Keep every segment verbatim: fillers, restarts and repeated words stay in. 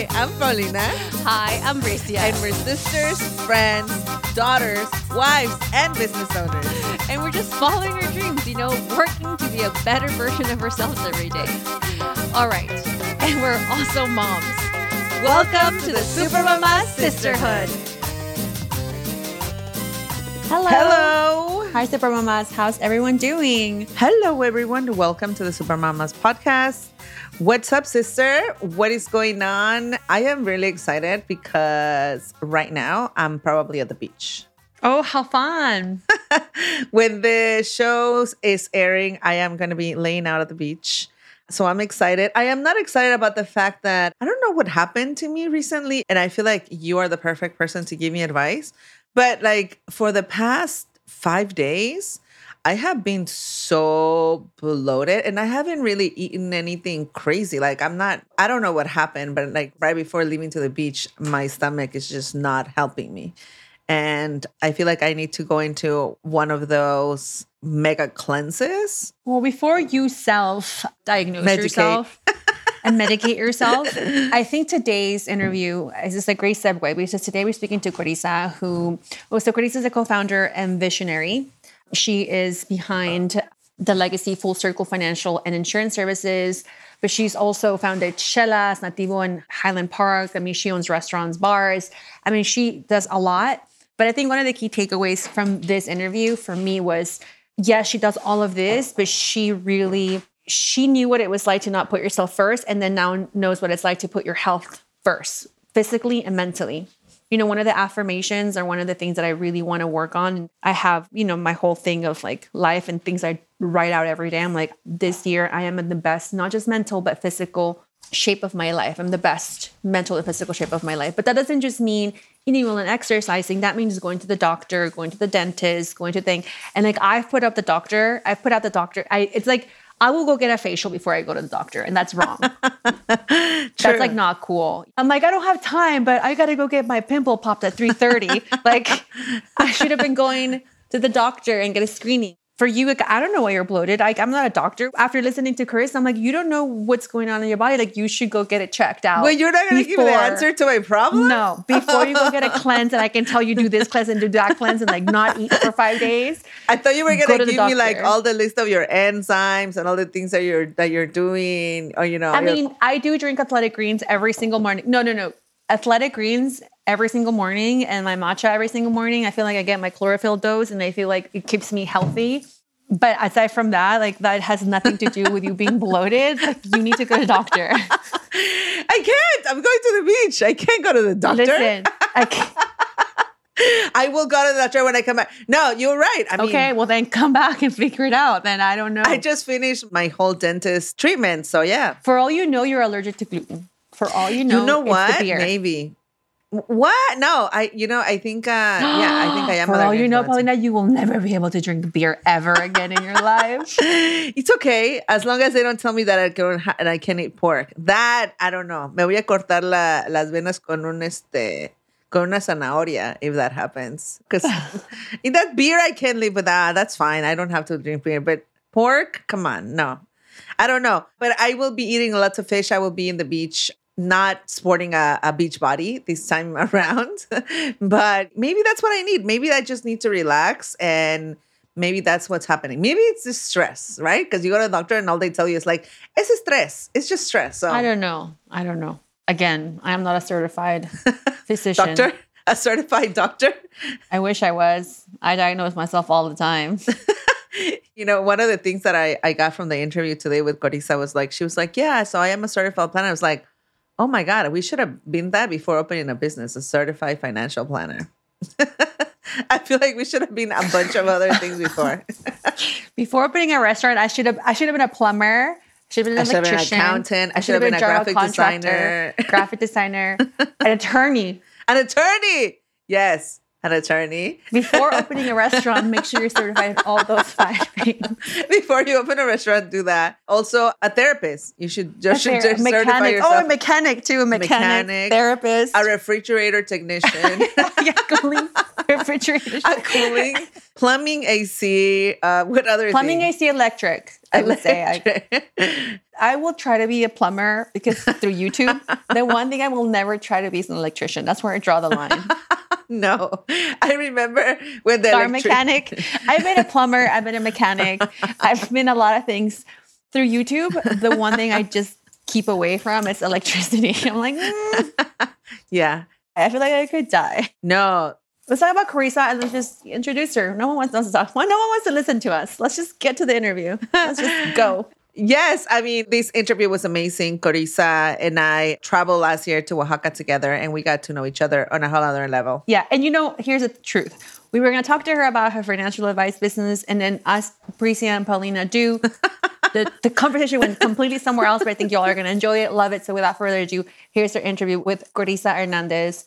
Hi, I'm Paulina. Hi, I'm Bricia. And we're sisters, friends, daughters, wives, and business owners. And we're just following our dreams, you know, working to be a better version of ourselves every day. All right. And we're also moms. Welcome to the Supermama Sisterhood. Hello. Hello. Hi, Supermamas. How's everyone doing? Hello, everyone. Welcome to the Supermamas podcast. What's up, sister? What is going on? I am really excited because right now I'm probably at the beach. Oh, how fun. When the show is airing, I am going to be laying out at the beach. So I'm excited. I am not excited about the fact that I don't know what happened to me recently. And I feel like you are the perfect person to give me advice. But like for the past five days, I have been so bloated and I haven't really eaten anything crazy. Like I'm not, I don't know what happened, but like right before leaving to the beach, my stomach is just not helping me. And I feel like I need to go into one of those mega cleanses. Well, before you self-diagnose Medicate. yourself and medicate yourself, I think today's interview is just a great segue because today we're speaking to Carissa, who, well, so Carissa is a co-founder and visionary. She is behind the Legacy Full Circle Financial and Insurance Services, but she's also founded Chelas, Nativo, and Highland Park. I mean, she owns restaurants, bars. I mean, she does a lot. But I think one of the key takeaways from this interview for me was, yes, she does all of this, but she really, she knew what it was like to not put yourself first, and then now knows what it's like to put your health first, physically and mentally. You know, one of the affirmations or one of the things that I really want to work on, I have, you know, my whole thing of like life and things I write out every day. I'm like, this year I am in the best, not just mental, but physical shape of my life. I'm the best mental and physical shape of my life. But that doesn't just mean eating well and exercising. That means going to the doctor, going to the dentist, going to thing. And like I've put up the doctor, I've put out the doctor. I it's like, I will go get a facial before I go to the doctor. And that's wrong. That's like not cool. I'm like, I don't have time, but I got to go get my pimple popped at three thirty. Like I should have been going to the doctor and get a screening. For you, like, I don't know why you're bloated. I, I'm not a doctor. After listening to Chris, I'm like, you don't know what's going on in your body. Like you should go get it checked out. Well, you're not going to give me the answer to my problem? No. Before you go get a cleanse and I can tell you do this cleanse and do that cleanse and like not eat for five days. I thought you were going to to give me like all the list of your enzymes and all the things that you're that you're doing. Or, you know, I mean, I do drink Athletic Greens every single morning. No, no, no. Athletic Greens every single morning and my matcha every single morning. I feel like I get my chlorophyll dose and I feel like it keeps me healthy. But aside from that, like that has nothing to do with you being bloated. Like, you need to go to the doctor. I can't. I'm going to the beach. I can't go to the doctor. Listen, I can't. I will go to the doctor when I come back. No, you're right. I mean, okay, well then come back and figure it out. Then I don't know. I just finished my whole dentist treatment. So yeah. For all you know, you're allergic to gluten. For all you know, you know what? It's the beer. Maybe. What? No, I, you know, I think, uh, yeah, I think I am. For all you know, Paulina, you will never be able to drink beer ever again in your life. It's okay. As long as they don't tell me that I can, and I can eat pork. That, I don't know. Me voy a cortar la, las venas con un, este, con una zanahoria if that happens. Because in that beer, I can live with that. That's fine. I don't have to drink beer. But pork, come on. No, I don't know. But I will be eating lots of fish. I will be in the beach. Not sporting a, a beach body this time around, but maybe that's what I need. Maybe I just need to relax and maybe that's what's happening. Maybe it's just stress, right? Because you go to the doctor and all they tell you is like, it's stress. It's just stress. So I don't know. I don't know. Again, I am not a certified physician. Doctor? A certified doctor? I wish I was. I diagnose myself all the time. You know, one of the things that I, I got from the interview today with Carissa was like, she was like, yeah, so I am a certified planner. I was like, oh my God, we should have been that before opening a business, a certified financial planner. I feel like we should have been a bunch of other things before. Before opening a restaurant, I should have I should have been a plumber. I should have been an I electrician. Been an accountant. I should have been, been a graphic designer. Graphic designer. An attorney. An attorney. Yes. An attorney. Before opening a restaurant, make sure you're certified in all those five things. Before you open a restaurant, do that. Also, a therapist. You should just, ther- just mechanic. certify yourself. Oh, a mechanic too. A mechanic, mechanic therapist. A refrigerator technician. Yeah, clean refrigeration. A cooling, plumbing, A C, uh, what other Plumbing, thing? A C, electric. I would say I, I will try to be a plumber because through YouTube, the one thing I will never try to be is an electrician. That's where I draw the line. No, I remember when the Car electric- mechanic. I've been a plumber. I've been a mechanic. I've been a lot of things through YouTube. The one thing I just keep away from is electricity. I'm like, mm, Yeah. I feel like I could die. No. Let's talk about Carissa and let's just introduce her. No one wants us to talk. Well, no one wants to listen to us. Let's just get to the interview. Let's just go. Yes, I mean, this interview was amazing. Carissa and I traveled last year to Oaxaca together, and we got to know each other on a whole other level. Yeah, and you know, here's the truth. We were going to talk to her about her financial advice business, and then us, Patricia and Paulina, do. the, the conversation went completely somewhere else, but I think y'all are going to enjoy it, love it. So without further ado, here's her interview with Carissa Hernandez.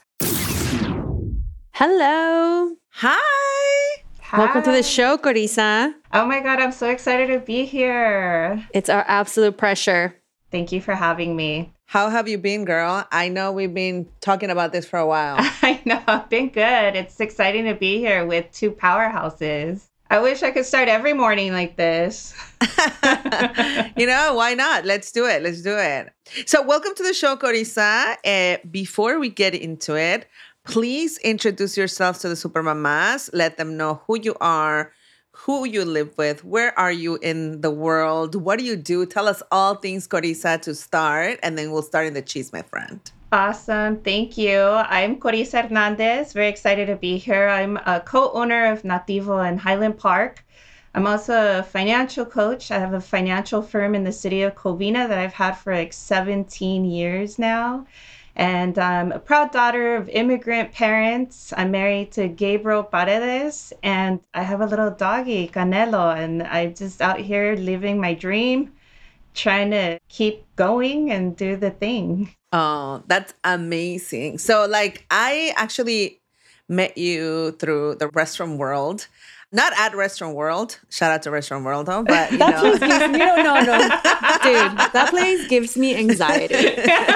Hello. Hi. Hi. Welcome to the show, Carissa. Oh my God, I'm so excited to be here. It's our absolute pleasure. Thank you for having me. How have you been, girl? I know we've been talking about this for a while. I know, I've been good. It's exciting to be here with two powerhouses. I wish I could start every morning like this. You know, why not? Let's do it. Let's do it. So welcome to the show, Carissa. Uh, before we get into it, please introduce yourself to the Supermamas. Let them know who you are, who you live with, where are you in the world, what do you do? Tell us all things, Carissa, to start, and then we'll start in the cheese, my friend. Awesome. Thank you. I'm Carissa Hernandez. Very excited to be here. I'm a co-owner of Nativo in Highland Park. I'm also a financial coach. I have a financial firm in the city of Covina that I've had for like seventeen years now. And I'm a proud daughter of immigrant parents. I'm married to Gabriel Paredes, and I have a little doggy, Canelo, and I'm just out here living my dream, trying to keep going and do the thing. Oh, that's amazing. So, like, I actually met you through the restaurant world. Not at Restaurant World. Shout out to Restaurant World, though. But, you That know. place gives me, no, no, no. Dude, that place gives me anxiety.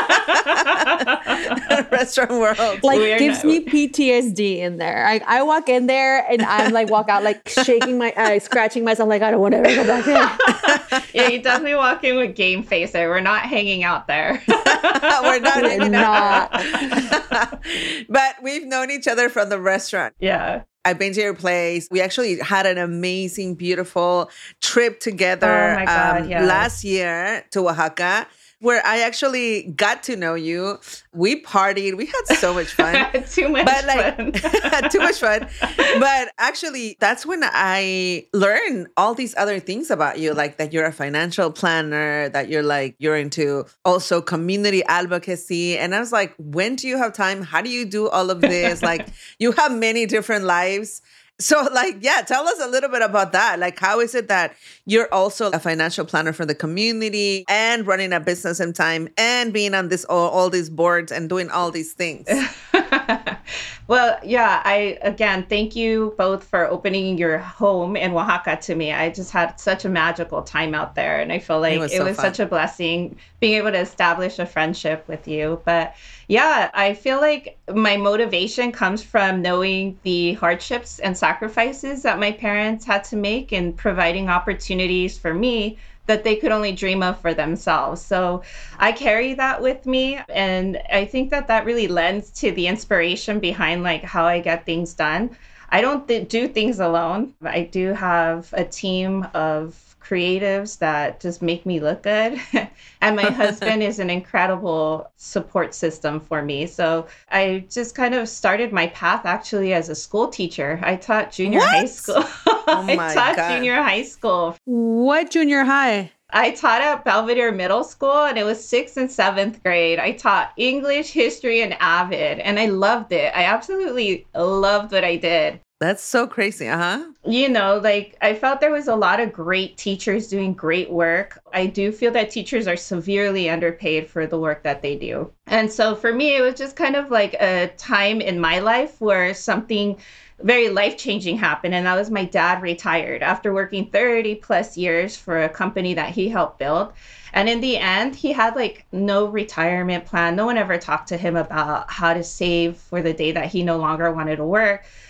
Restaurant World. Like, We're gives not- me P T S D in there. I, I walk in there and I'm like, walk out, like, shaking my eyes, scratching myself, like, I don't want to ever go back there. Yeah, you definitely walk in with game face there. We're not hanging out there. We're not We're hanging not. out. But we've known each other from the restaurant. Yeah. I've been to your place. We actually had an amazing, beautiful trip together Oh my God, um, yes. last year to Oaxaca, where I actually got to know you. We partied. We had so much fun. Too much But like fun. too much fun. But actually, that's when I learned all these other things about you, like that you're a financial planner, that you're like you're into also community advocacy. And I was like, when do you have time? How do you do all of this? Like, you have many different lives. So, like, yeah, tell us a little bit about that. Like, how is it that you're also a financial planner for the community and running a business in time and being on this all, all these boards and doing all these things? Well, yeah, I, again, thank you both for opening your home in Oaxaca to me. I just had such a magical time out there. And I feel like It was it so was fun. such a blessing being able to establish a friendship with you. But yeah, I feel like my motivation comes from knowing the hardships and sacrifices that my parents had to make in providing opportunities for me that they could only dream of for themselves. So I carry that with me. And I think that that really lends to the inspiration behind like how I get things done. I don't th- do things alone. I do have a team of creatives that just make me look good. And my husband is an incredible support system for me. So I just kind of started my path actually as a school teacher. I taught junior What? high school. Oh my I taught God. junior high school. What junior high? I taught at Belvedere Middle School, and it was sixth and seventh grade. I taught English, history, and Avid, and I loved it. I absolutely loved what I did. That's so crazy, uh-huh. You know, like I felt there was a lot of great teachers doing great work. I do feel that teachers are severely underpaid for the work that they do. And so for me, it was just kind of like a time in my life where something very life-changing happened. And that was my dad retired after working thirty plus years for a company that he helped build. And in the end, he had like no retirement plan. No one ever talked to him about how to save for the day that he no longer wanted to work.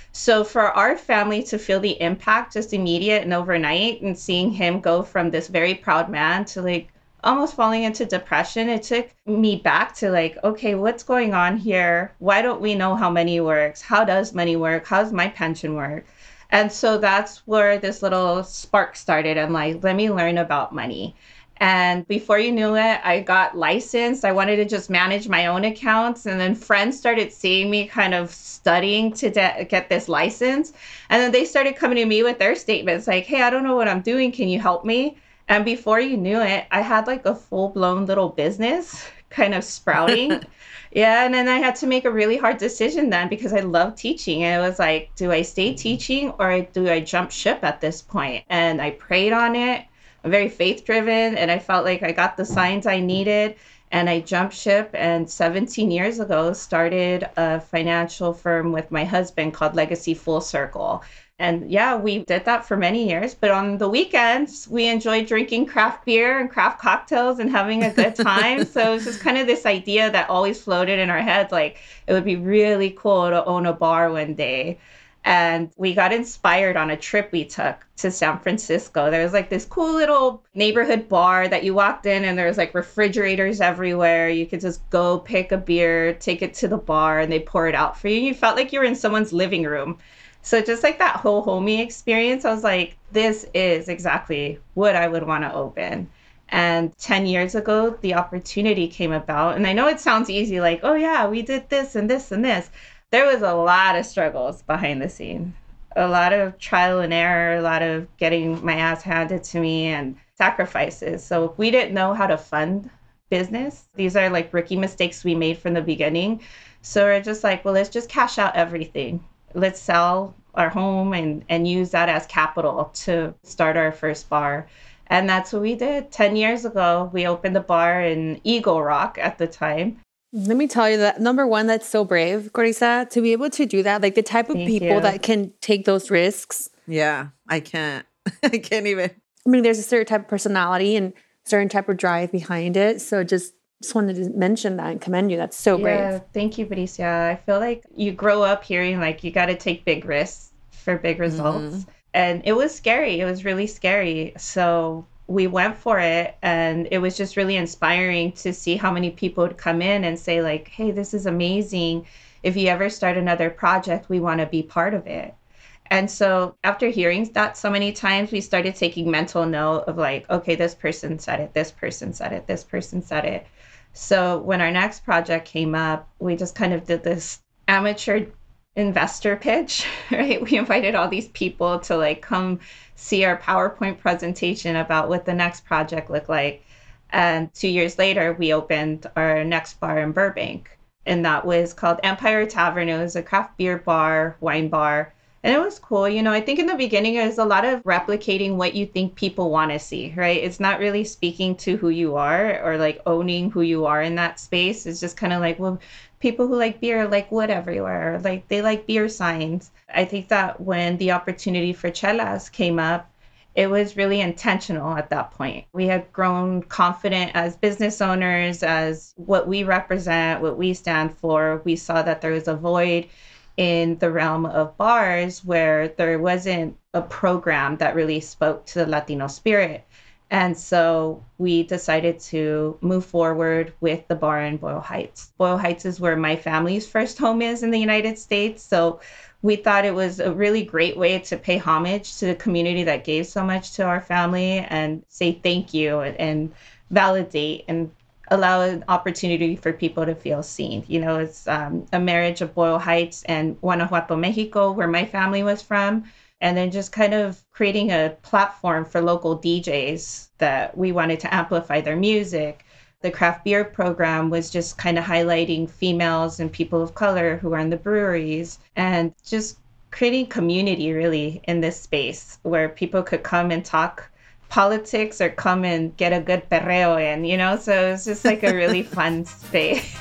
So for our family to feel the impact just immediate and overnight, and seeing him go from this very proud man to like almost falling into depression, it took me back to like, okay, what's going on here? Why don't we know how money works? How does money work? How does my pension work? And so that's where this little spark started. I'm like, let me learn about money. And before you knew it, I got licensed. I wanted to just manage my own accounts. And then friends started seeing me kind of studying to de- get this license. And then they started coming to me with their statements like, hey, I don't know what I'm doing. Can you help me? And before you knew it, I had like a full blown little business kind of sprouting. Yeah. And then I had to make a really hard decision then because I love teaching. And it was like, do I stay teaching or do I jump ship at this point? And I prayed on it. I'm very faith driven, and I felt like I got the signs I needed, and I jumped ship and seventeen years ago started a financial firm with my husband called Legacy Full Circle. And yeah, we did that for many years, but on the weekends we enjoyed drinking craft beer and craft cocktails and having a good time. So it was just kind of this idea that always floated in our heads, like it would be really cool to own a bar one day. And we got inspired on a trip we took to San Francisco. There was like this cool little neighborhood bar that you walked in and there was like refrigerators everywhere. You could just go pick a beer, take it to the bar, and they pour it out for you. You felt like you were in someone's living room. So just like that whole homey experience, I was like, this is exactly what I would want to open. And ten years ago, the opportunity came about. And I know it sounds easy, like, oh yeah, we did this and this and this. There was a lot of struggles behind the scene, a lot of trial and error, a lot of getting my ass handed to me and sacrifices. So we didn't know how to fund business. These are like rookie mistakes we made from the beginning. So we're just like, well, let's just cash out everything. Let's sell our home and, and use that as capital to start our first bar. And that's what we did. ten years ago, we opened a bar in Eagle Rock at the time. Let me tell you that, number one, that's so brave, Carissa, to be able to do that. Like the type of Thank people you. that can take those risks. Yeah, I can't. I can't even. I mean, there's a certain type of personality and certain type of drive behind it. So just, just wanted to mention that and commend you. That's so Yeah, brave. thank you, Patricia. I feel like you grow up hearing like you got to take big risks for big results. Mm-hmm. And it was scary. It was really scary. So we went for it, and it was just really inspiring to see how many people would come in and say like, hey, this is amazing. If you ever start another project, we want to be part of it. And so after hearing that so many times, we started taking mental note of like, okay, this person said it, this person said it, this person said it. So when our next project came up, we just kind of did this amateur investor pitch, right? We invited all these people to like come see our PowerPoint presentation about what the next project looked like. And two years later, we opened our next bar in Burbank. And that was called Empire Tavern. It was a craft beer bar, wine bar. And it was cool. You know, I think in the beginning, it was a lot of replicating what you think people want to see, right? It's not really speaking to who you are or like owning who you are in that space. It's just kind of like, well, people who like beer like wood everywhere. Like they like beer signs. I think that when the opportunity for Chelas came up, it was really intentional at that point. We had grown confident as business owners, as what we represent, what we stand for. We saw that there was a void in the realm of bars where there wasn't a program that really spoke to the Latino spirit. And so we decided to move forward with the bar in Boyle Heights. Boyle Heights is where my family's first home is in the United States. So we thought it was a really great way to pay homage to the community that gave so much to our family and say thank you and, and validate and allow an opportunity for people to feel seen. You know, it's um, a marriage of Boyle Heights and Guanajuato, Mexico, where my family was from. And then just kind of creating a platform for local D Js that we wanted to amplify their music. The craft beer program was just kind of highlighting females and people of color who are in the breweries and just creating community really in this space where people could come and talk politics or come and get a good perreo in, you know? So it's just like a really fun space.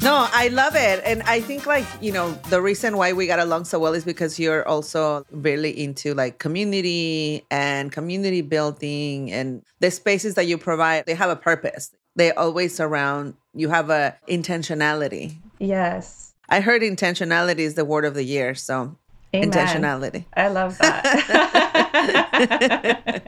No, I love it. And I think like, you know, the reason why we got along so well is because you're also really into like community and community building, and the spaces that you provide, they have a purpose. They always surround, you have a intentionality. Yes. I heard intentionality is the word of the year. So Amen. Intentionality. I love that.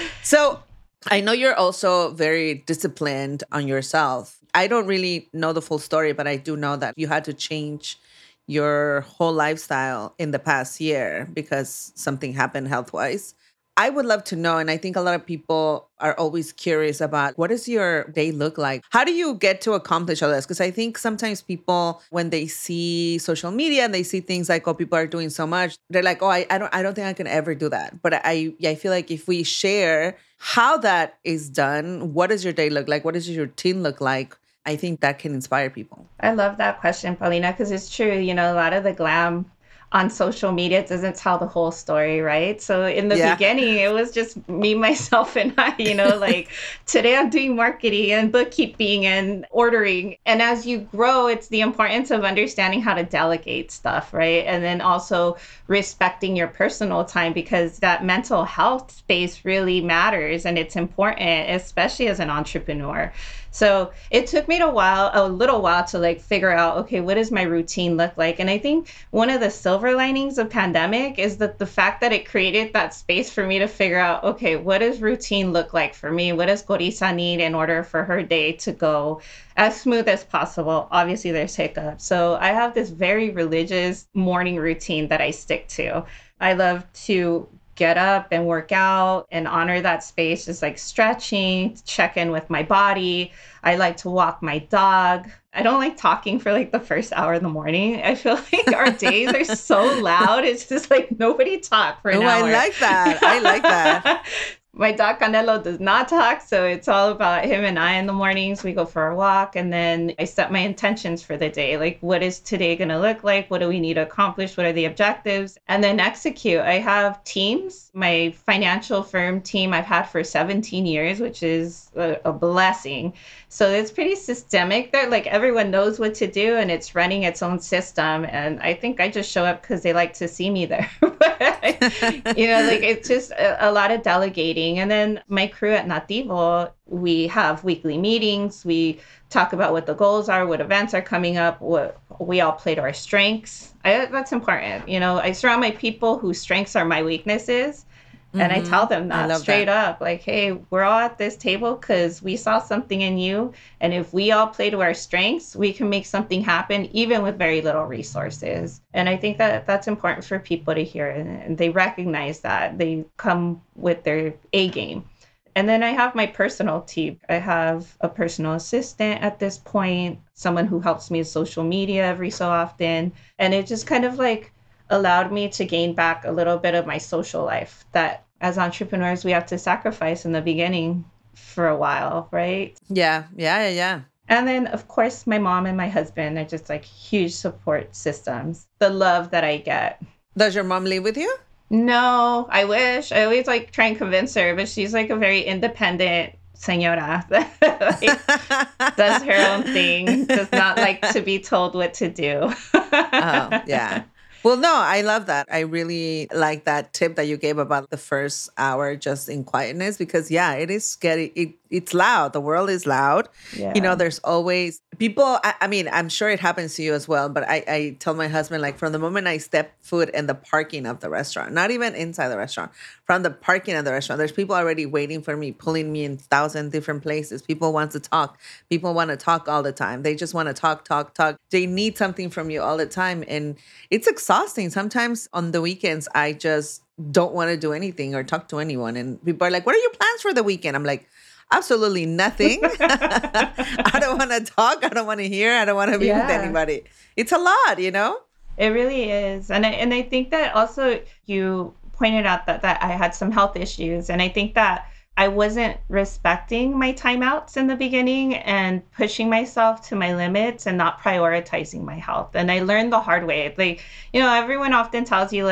So I know you're also very disciplined on yourself. I don't really know the full story, but I do know that you had to change your whole lifestyle in the past year because something happened health-wise. I would love to know, and I think a lot of people are always curious about, what does your day look like? How do you get to accomplish all this? Because I think sometimes people, when they see social media and they see things like, oh, people are doing so much, they're like, oh, I, I don't I don't think I can ever do that. But I, I feel like if we share how that is done, what does your day look like? What does your routine look like? I think that can inspire people. I love that question, Paulina, because it's true. You know, a lot of the glam on social media doesn't tell the whole story, right? So in the yeah. beginning, it was just me, myself, and I, you know, like today I'm doing marketing and bookkeeping and ordering. And as you grow, it's the importance of understanding how to delegate stuff, right? And then also respecting your personal time, because that mental health space really matters and it's important, especially as an entrepreneur. So it took me a while, a little while to like figure out, okay, what does my routine look like? And I think one of the silver linings of pandemic is that the fact that it created that space for me to figure out, okay, what does routine look like for me? What does Corisa need in order for her day to go as smooth as possible? Obviously, there's hiccups. So I have this very religious morning routine that I stick to. I love to get up and work out and honor that space, just like stretching, check in with my body. I like to walk my dog. I don't like talking for like the first hour in the morning. I feel like our days are so loud. It's just like nobody talk for an oh, hour. I like that. I like that. My dog Canelo does not talk, so it's all about him and I in the mornings. We go for a walk, and then I set my intentions for the day. Like, what is today going to look like? What do we need to accomplish? What are the objectives? And then execute. I have teams. My financial firm team I've had for seventeen years, which is a, a blessing. So it's pretty systemic. They're like, everyone knows what to do, and it's running its own system. And I think I just show up because they like to see me there. You know, like it's just a, a lot of delegating. And then my crew at Nativo, we have weekly meetings. We talk about what the goals are, what events are coming up, what we all play to our strengths. I, that's important. You know, I surround my people whose strengths are my weaknesses. Mm-hmm. And I tell them that straight that. up, like, hey, we're all at this table because we saw something in you. And if we all play to our strengths, we can make something happen, even with very little resources. And I think that that's important for people to hear. And they recognize that. They come with their A game. And then I have my personal team. I have a personal assistant at this point, someone who helps me with social media every so often. And it just kind of like allowed me to gain back a little bit of my social life that as entrepreneurs, we have to sacrifice in the beginning for a while, right? Yeah, yeah, yeah, yeah. And then, of course, my mom and my husband are just like huge support systems. The love that I get. Does your mom live with you? No, I wish. I always like try and convince her, but she's like a very independent señora that like, does her own thing, does not like to be told what to do. Oh, yeah. Well, no, I love that. I really like that tip that you gave about the first hour just in quietness, because, yeah, it is scary. It, it's loud. The world is loud. Yeah. You know, there's always people. I, I mean, I'm sure it happens to you as well. But I, I tell my husband, like, from the moment I step foot in the parking of the restaurant, not even inside the restaurant, from the parking of the restaurant, there's people already waiting for me, pulling me in thousand different places. People want to talk. People want to talk all the time. They just want to talk, talk, talk. They need something from you all the time. And it's exhausting. Sometimes on the weekends, I just don't want to do anything or talk to anyone. And people are like, what are your plans for the weekend? I'm like, absolutely nothing. I don't want to talk. I don't want to hear. I don't want to be yeah. with anybody. It's a lot, you know? It really is. And I, and I think that also you pointed out that, that I had some health issues. And I think that I wasn't respecting my timeouts in the beginning and pushing myself to my limits and not prioritizing my health. And I learned the hard way. Like, you know, everyone often tells you like,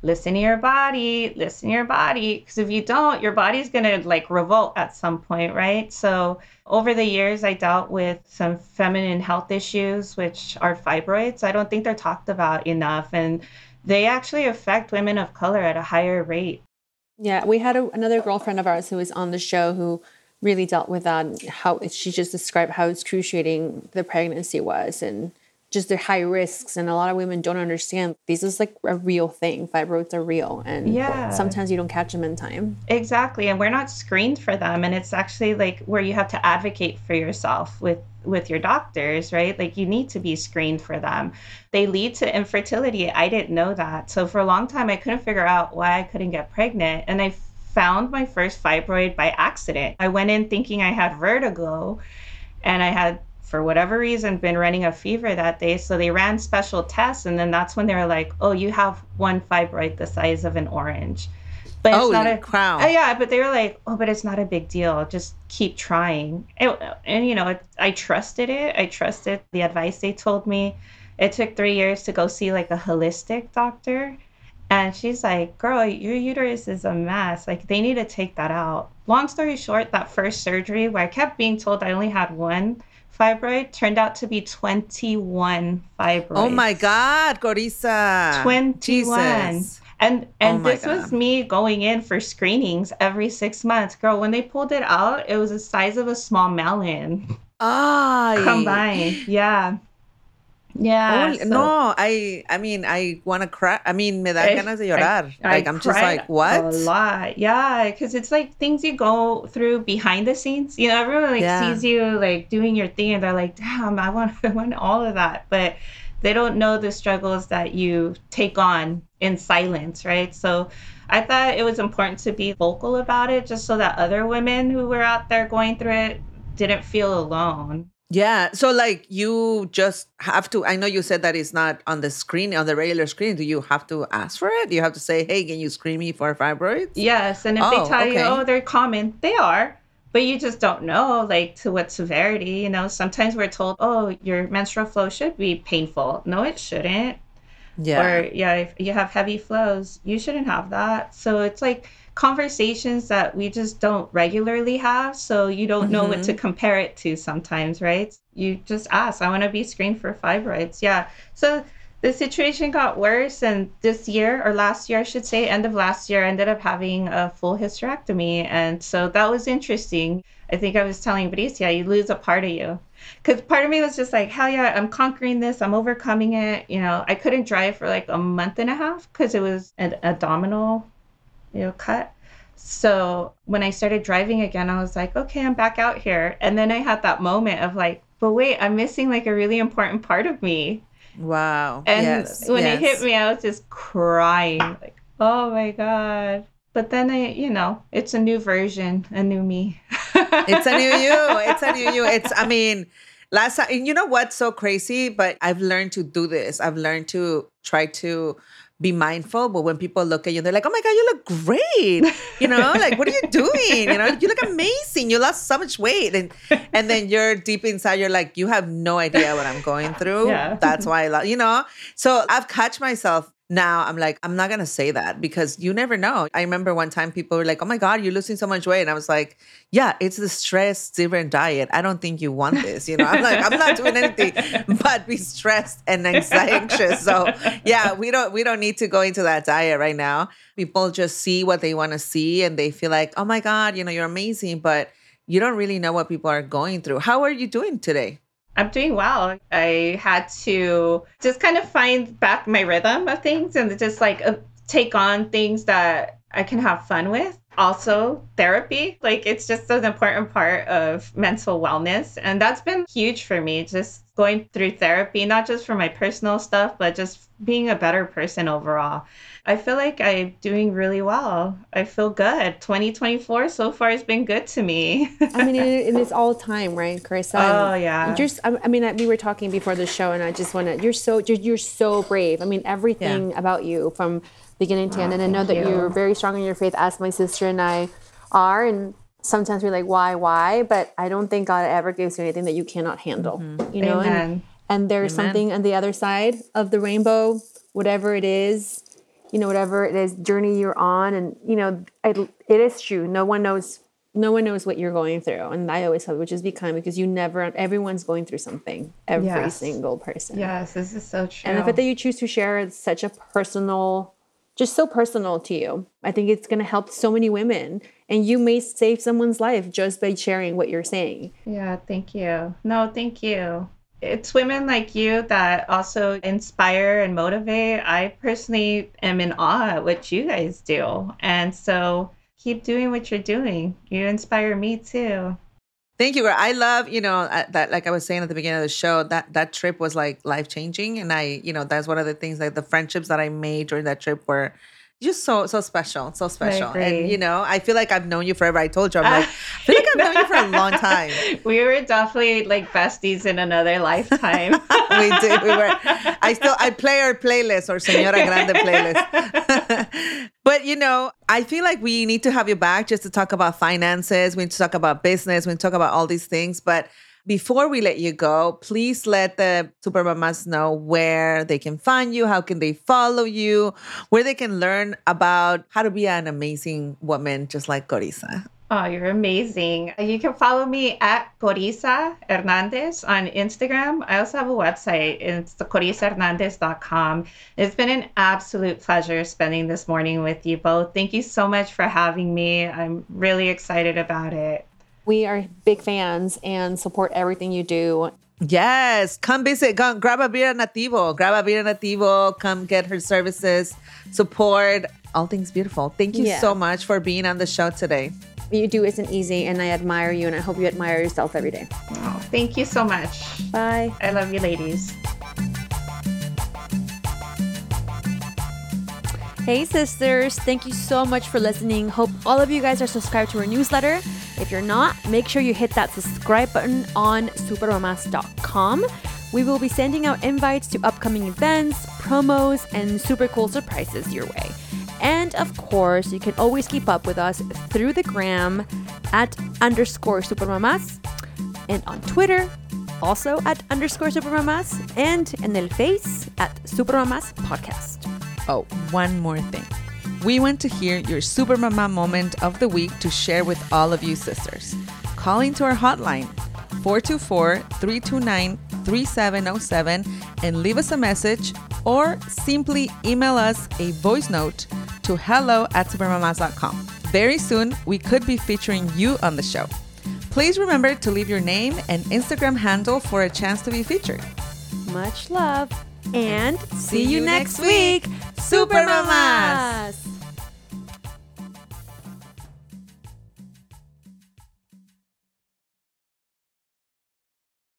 listen to your body, listen to your body. Because if you don't, your body's going to like revolt at some point, right? So over the years, I dealt with some feminine health issues, which are fibroids. I don't think they're talked about enough. And they actually affect women of color at a higher rate. Yeah, we had a, another girlfriend of ours who was on the show who really dealt with that. And how she just described how excruciating the pregnancy was and just the high risks. And a lot of women don't understand this is like a real thing. Fibroids are real. And yeah. sometimes you don't catch them in time. Exactly. And we're not screened for them. And it's actually like where you have to advocate for yourself with, with your doctors, right? Like you need to be screened for them. They lead to infertility. I didn't know that. So for a long time, I couldn't figure out why I couldn't get pregnant. And I found my first fibroid by accident. I went in thinking I had vertigo and I had, for whatever reason, been running a fever that day. So they ran special tests. And then that's when they were like, oh, you have one fibroid the size of an orange. But Holy it's not a crow. Oh, yeah, but they were like, oh, but it's not a big deal. Just keep trying. And, and you know, it, I trusted it. I trusted the advice they told me. It took three years to go see like a holistic doctor. And she's like, girl, your uterus is a mess. Like, they need to take that out. Long story short, that first surgery where I kept being told I only had one fibroid turned out to be twenty-one fibroids. Oh, my God, Carissa. twenty-one. Jesus. And and Oh my this was God. me going in for screenings every six months. Girl, when they pulled it out, it was the size of a small melon Ay. combined. Yeah. Yeah. Holy- so- no, I I mean, I want to cry. I mean, me da I- ganas de llorar. I like, I'm just cried like, what? A lot. Yeah. Because it's like things you go through behind the scenes. You know, everyone like Yeah. sees you like doing your thing and they're like, damn, I want, I want all of that. But they don't know the struggles that you take on in silence, right? So I thought it was important to be vocal about it just so that other women who were out there going through it didn't feel alone. Yeah. So, like, you just have to. I know you said that it's not on the screen, on the regular screen. Do you have to ask for it? Do you have to say, hey, can you screen me for fibroids? Yes. And if Oh, they tell you, okay. oh, they're common, they are. But you just don't know, like, to what severity. You know, sometimes we're told, oh, your menstrual flow should be painful. No, it shouldn't. Yeah. Or, yeah, if you have heavy flows, you shouldn't have that. So it's like conversations that we just don't regularly have. So you don't know what to compare it to sometimes, right? You just ask, I want to be screened for fibroids. Yeah. So the situation got worse. And this year, or last year, I should say, end of last year, I ended up having a full hysterectomy. And so that was interesting. I think I was telling Bricia, you lose a part of you. Because part of me was just like, hell yeah, I'm conquering this. I'm overcoming it. You know, I couldn't drive for like a month and a half because it was an abdominal, you know, cut. So when I started driving again, I was like, okay, I'm back out here. And then I had that moment of like, but wait, I'm missing like a really important part of me. Wow. And yes. when yes. it hit me, I was just crying, like, oh my God. But then I, you know, it's a new version, a new me. It's a new you. It's a new you. It's, I mean, last time, and you know what's so crazy? But I've learned to do this. I've learned to try to be mindful. But when people look at you, they're like, oh my God, you look great. You know, like, what are you doing? You know, you look amazing. You lost so much weight. And and then you're deep inside, you're like, you have no idea what I'm going through. Yeah. That's why I love, you know? So I've catch myself. Now I'm like, I'm not going to say that because you never know. I remember one time people were like, oh my God, you're losing so much weight. And I was like, yeah, it's the stress driven diet. I don't think you want this. You know, I'm like, I'm not doing anything but be stressed and anxious. So yeah, we don't, we don't need to go into that diet right now. People just see what they want to see and they feel like, oh my God, you know, you're amazing, but you don't really know what people are going through. How are you doing today? I'm doing well. I had to just kind of find back my rhythm of things and just like uh, take on things that I can have fun with. Also, therapy, like it's just an important part of mental wellness. And that's been huge for me, just going through therapy, not just for my personal stuff, but just being a better person overall. I feel like I'm doing really well. I feel good. twenty twenty-four so far has been good to me. I mean, it, and it's all time, right, Carissa? Oh, And yeah. You're, I I mean, we were talking before the show, and I just want to. You're so you're, you're so brave. I mean, everything Yeah. about you from beginning to end. And I know that you. you're very strong in your faith, as my sister and I are. And sometimes we're like, why, why? But I don't think God ever gives you anything that you cannot handle. Mm-hmm. You know, Amen. and and there's Amen. something on the other side of the rainbow, whatever it is. you know, whatever it is journey you're on. And, you know, I, it is true. No one knows, no one knows what you're going through. And I always tell, which is be kind, because you never, everyone's going through something, every Yes. single person. Yes, this is so true. And the fact that you choose to share is such a personal, just so personal to you. I think it's going to help so many women, and you may save someone's life just by sharing what you're saying. Yeah, thank you. No, thank you. It's women like you that also inspire and motivate. I personally am in awe at what you guys do. And so keep doing what you're doing. You inspire me too. Thank you. I love, you know, uh, that, like I was saying at the beginning of the show, that that trip was like life changing. And I, you know, that's one of the things, like the friendships that I made during that trip were just so, so special, so special. And, you know, I feel like I've known you forever. I told you, I'm like, I feel like I've known you for a long time. We were definitely like besties in another lifetime. We did. We were. I still, I play our playlist, or Señora Grande playlist. But, you know, I feel like we need to have you back just to talk about finances. We need to talk about business. We need to talk about all these things. But before we let you go, please let the Super Mamas know where they can find you, how can they follow you, where they can learn about how to be an amazing woman just like Corisa. Oh, you're amazing. You can follow me at Corisa Hernandez on Instagram. I also have a website. It's the corisa hernandez dot com. It's been an absolute pleasure spending this morning with you both. Thank you so much for having me. I'm really excited about it. We are big fans and support everything you do. Yes, come visit. Go, grab a beer at Nativo. Grab a beer at Nativo. Come get her services, support, all things beautiful. Thank you Yeah. so much for being on the show today. What you do isn't easy, and I admire you, and I hope you admire yourself every day. Oh, thank you so much. Bye. I love you, ladies. Hey sisters, thank you so much for listening. Hope all of you guys are subscribed to our newsletter. If you're not, make sure you hit that subscribe button on supermamas dot com. We will be sending out invites to upcoming events, promos, and super cool surprises your way. And of course, you can always keep up with us through the gram at underscore supermamas, and on Twitter, also at underscore supermamas, and in el Face at Supermamas Podcast. Oh, one more thing. We want to hear your Super Mama moment of the week to share with all of you sisters. Call into our hotline, four two four, three two nine, three seven zero seven, and leave us a message, or simply email us a voice note to hello at supermamas dot com. Very soon, we could be featuring you on the show. Please remember to leave your name and Instagram handle for a chance to be featured. Much love, and see, See you you next next week, week, Super Mamas!